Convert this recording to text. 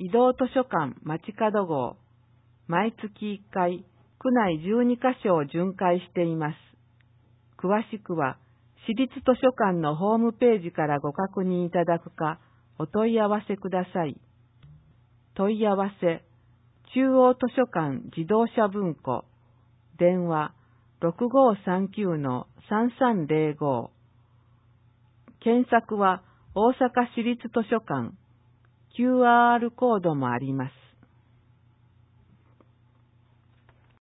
移動図書館街角号、毎月1回、区内12カ所を巡回しています。詳しくは、市立図書館のホームページからご確認いただくか、お問い合わせください。問い合わせ、中央図書館自動車文庫、電話6539-3305。検索は大阪市立図書館、QR コードもあります。